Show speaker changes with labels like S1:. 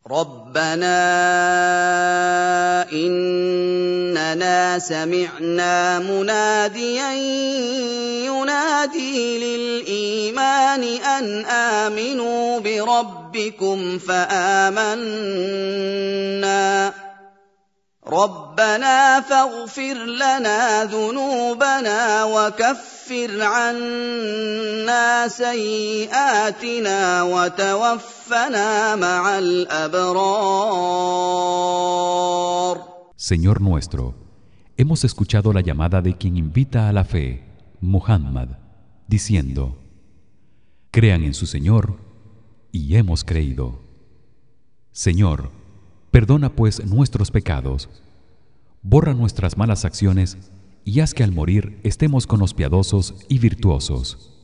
S1: رَبَّنَا إِنَّنَا سَمِعْنَا مُنَادِيًا يُنَادِي لِلْإِيمَانِ أَنْ آمِنُوا بِرَبِّكُمْ فَآمَنَّا رَبَّنَا فَاغْفِرْ لَنَا ذُنُوبَنَا وَكَفِّرْ عَنَّا سَيِّئَاتِنَا وَتَوَفَّنَا مَعَ الْأَبْرَارِ.
S2: Señor nuestro, hemos escuchado la llamada de quien invita a la fe, Muhammad, diciendo: crean en su Señor, y hemos creído. Señor, perdona pues nuestros pecados, borra nuestras malas acciones y haz que al morir estemos con los piadosos y virtuosos.